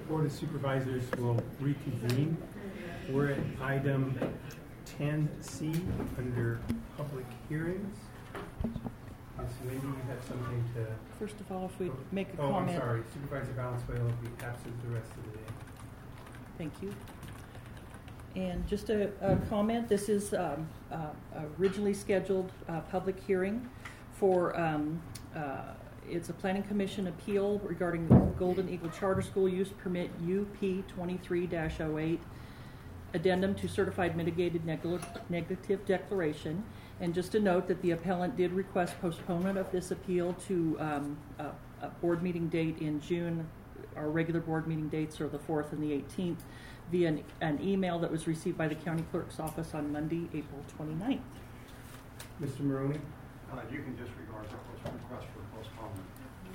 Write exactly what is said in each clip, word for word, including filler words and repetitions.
Board of Supervisors will reconvene. We're at item ten C under public hearings. Miz Wendy, you have something to... First of all, if we make a oh, comment... Oh, I'm sorry. Supervisor Valenzuela will be absent the rest of the day. Thank you. And just a, a comment, this is um, uh, originally scheduled uh, public hearing for, um, uh, it's a Planning Commission appeal regarding the Golden Eagle Charter School Use Permit U P twenty-three dash oh eight, addendum to certified mitigated neg- negative declaration. And just a note that the appellant did request postponement of this appeal to um, a, a board meeting date in June. Our regular board meeting dates are the fourth and the eighteenth via an, an email that was received by the county clerk's office on Monday, April twenty-ninth. Mister Maroney? Uh, you can disregard the post- request for postponement.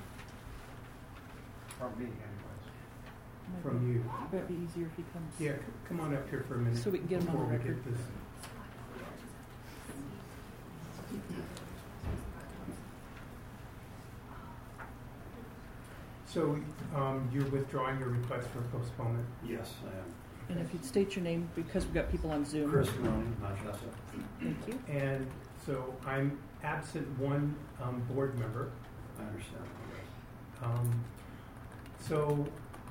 From me, anyways. From you. It'd be easier if he comes. Yeah, c- come on up here for a minute. So we can get him on before the we record. get this. So um, you're withdrawing your request for postponement? Yes, I am. And if you'd state your name, because we've got people on Zoom. Chris Maroney, Manchester. Thank you. And so I'm absent one um, board member. I understand. Um, so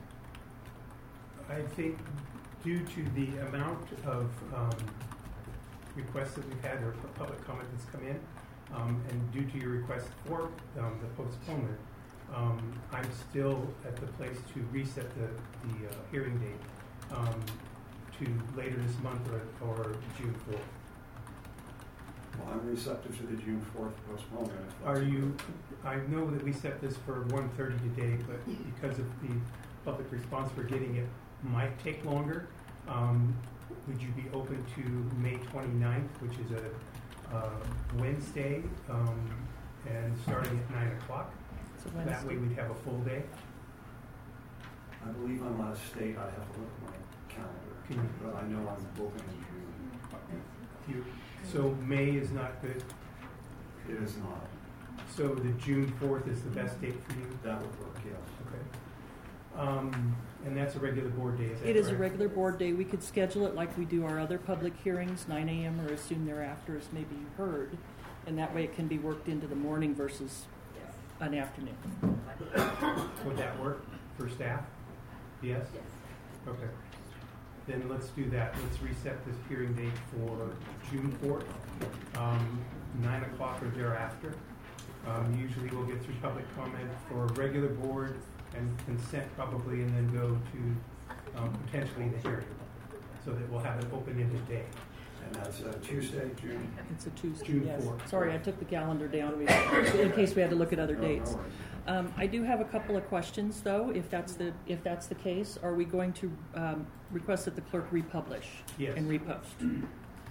I think due to the amount of um, requests that we've had or public comment that's come in, um, and due to your request for um, the postponement, um, I'm still at the place to reset the, the uh, hearing date um, to later this month or, or June fourth. Well, I'm receptive to the June fourth postponement. Are you, I know that we set this for one thirty today, but because of the public response we're getting, it might take longer. Um, would you be open to May twenty-ninth, which is a uh, Wednesday, um, and starting at nine o'clock? That way we'd have a full day. I believe I'm out of state. I have to look at my calendar. Can you, but I know I'm open in June. you, so May is not good? It is not. So the June fourth is the best date for you? That would work, yes. Okay. Um, and that's a regular board day, is that It is a correct? regular board day. We could schedule it like we do our other public hearings, nine a.m. or as soon thereafter as may be heard. And that way it can be worked into the morning versus an afternoon. Would that work for staff? Yes? Yes. Okay. Then let's do that. Let's reset this hearing date for June fourth, um, nine o'clock or thereafter. Um, usually we'll get through public comment for regular board and consent probably, and then go to um, potentially the hearing, so that we'll have an open-ended day. And that's uh, Tuesday, June. It's a Tuesday, June yes. fourth. Sorry, I took the calendar down we, in case we had to look at other No, no dates. worries. Um, I do have a couple of questions, though. If that's the if that's the case, are we going to um, request that the clerk republish Yes. and repost?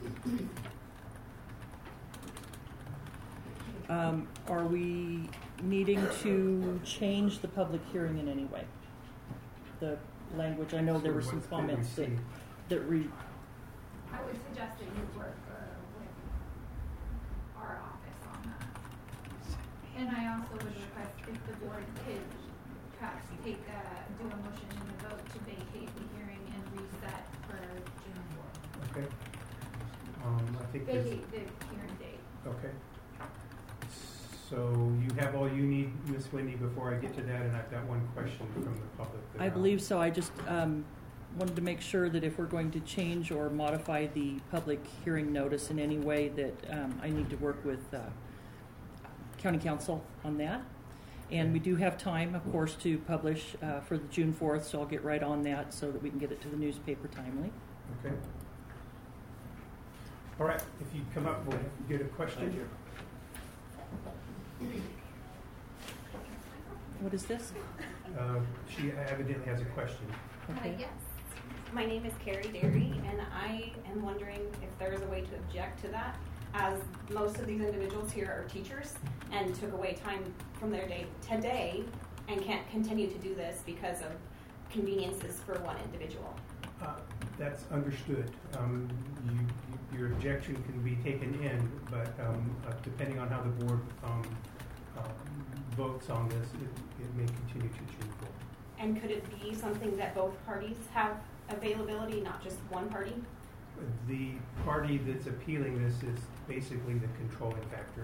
Um, are we needing to change the public hearing in any way? The language. I know there were some What's been comments that received? that re. I would suggest that you work uh, with our office on that. And I also would request if the board could perhaps take a, do a motion and a vote to vacate the hearing and reset for June fourth. Okay. Um, I think there's... Vacate the hearing date. Okay. So you have all you need, Miz Wendy, before I get to that, and I've got one question from the public. that, I um, believe so. I just um, wanted to make sure that if we're going to change or modify the public hearing notice in any way, that um, I need to work with uh, County Council on that. And we do have time, of course, to publish uh, for the June fourth, so I'll get right on that so that we can get it to the newspaper timely. Okay. All right. If you come up, we'll get a question. Thank you. What is this? Uh, she evidently has a question. Okay. Uh, yes. My name is Carrie Derry, and I am wondering if there is a way to object to that, as most of these individuals here are teachers and took away time from their day today and can't continue to do this because of conveniences for one individual. Uh, that's understood. Um, you, you, your objection can be taken in, but um, uh, depending on how the board um, uh, votes on this, it, it may continue to June fourth. And could it be something that both parties have availability, not just one party? The party that's appealing this is basically the controlling factor.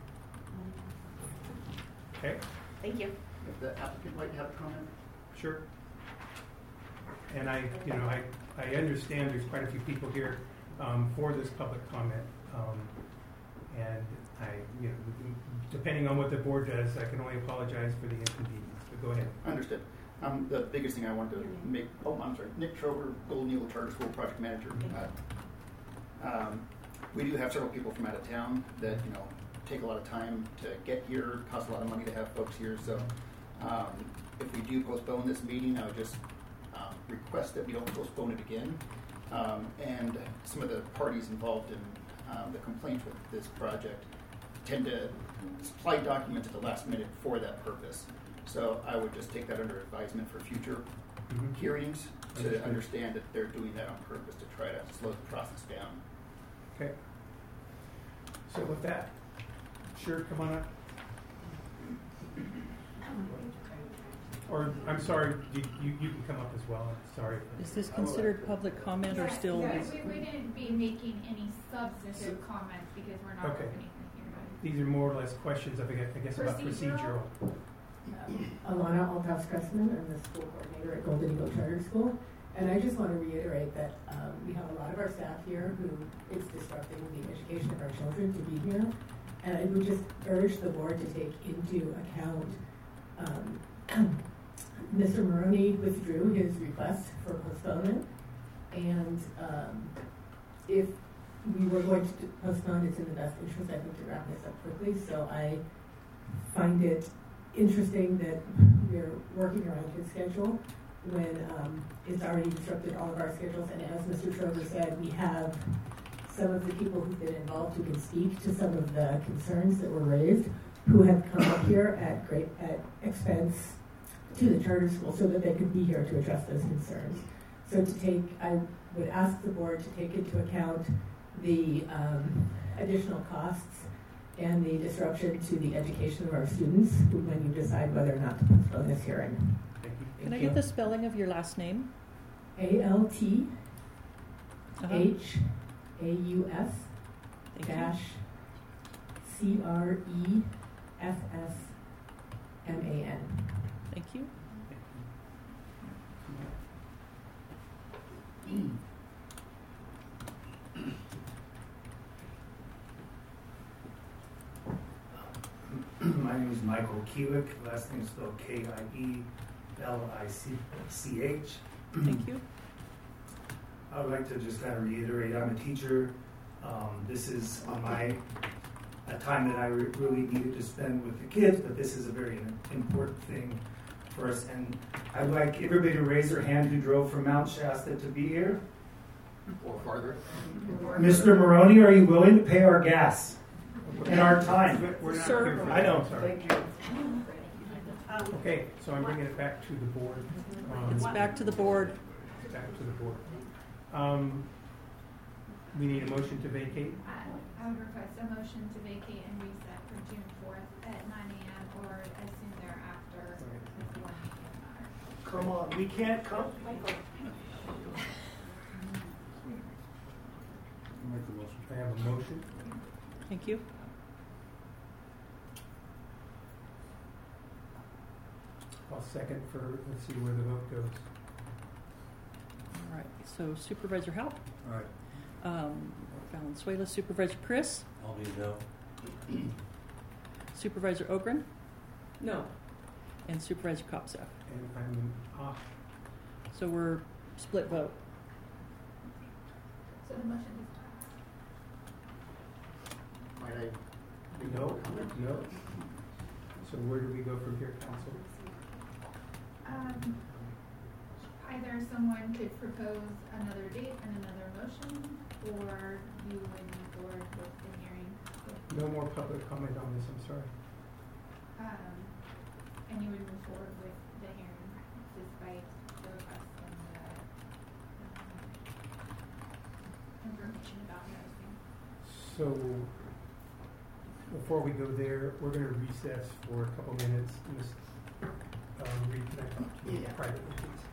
Okay, Thank you. If the applicant might have a comment? sure. And I, you know, I, I understand there's quite a few people here um, for this public comment. Um, and I, you know, depending on what the board does, I can only apologize for the inconvenience. But go ahead. Understood. Um, the biggest thing I wanted to make, oh, I'm sorry, Nick Trover, Golden Eagle Charter School Project Manager. Uh, um, we do have several people from out of town that, you know, take a lot of time to get here, cost a lot of money to have folks here. So um, if we do postpone this meeting, I would just uh, request that we don't postpone it again. Um, and some of the parties involved in um, the complaints with this project tend to supply documents at the last minute for that purpose. So I would just take that under advisement for future Mm-hmm. hearings to Understood. understand that they're doing that on purpose to try to slow the process down. Okay. So with that, sure, come on up. Or, I'm sorry, you, you, you can come up as well. I'm sorry. Is this considered public comment or Yes, still? yes, we wouldn't be making any substantive comments because we're not Okay. opening the hearing. These are more or less questions of, I guess, I guess about procedural. Procedural. Alana Althouse-Cressman, I'm the school coordinator at Golden Eagle Charter School. And I just want to reiterate that um, we have a lot of our staff here who it's disrupting the education of our children to be here. And I would just urge the board to take into account um, Mister Maroney withdrew his request for postponement. And um, if we were going to postpone, it's in the best interest, I think, to wrap this up quickly. So I find it interesting that we're working around his schedule when um, it's already disrupted all of our schedules. And as Mister Trover said, we have some of the people who've been involved who can speak to some of the concerns that were raised, who have come up here at great at expense to the charter school so that they could be here to address those concerns. So to take, I would ask the board to take into account the um, additional costs and the disruption to the education of our students when you decide whether or not to postpone this hearing. Thank you. Can I get the spelling of your last name? A L T Uh-huh. H A U S Thank you. dash C R E F S M A N. Thank you. My name is Michael Kiewick, last name is spelled K I E L I C H. Thank you. I would like to just kind of reiterate, I'm a teacher. Um, this is on my a time that I re- really needed to spend with the kids, but this is a very important thing for us. And I'd like everybody to raise their hand who drove from Mount Shasta to be here. Or farther. Mister Maroney, are you willing to pay our gas and our time? We're not Sir. here for I that. know. Sorry. Thank you. Um, Okay, so I'm bringing it back to the board. Um, It's back to the board. Back to the board. Um, we need a motion to vacate. I I would request a motion to vacate and reset for June fourth at nine a.m. or as soon thereafter if the one doesn't matter. Come on, we can't come. I have a motion. Thank you. I'll second for, let's see where the vote goes. All right. So Supervisor Halp, All right, um, Valenzuela, Supervisor Chris, I'll be no. Supervisor Ogren, No. and Supervisor Kopseff. And I'm off. So we're split vote. So the motion is passed. Might I? No, no. So where do we go from here, council? Um, either someone could propose another date and another motion, or you would move forward with the hearing. No more public comment on this, I'm sorry. Um, and you would move forward with the hearing despite the request and the um, information about noticing. So, before we go there, we're going to recess for a couple minutes. Miz um, Reed, can I to be Yeah. privately, please.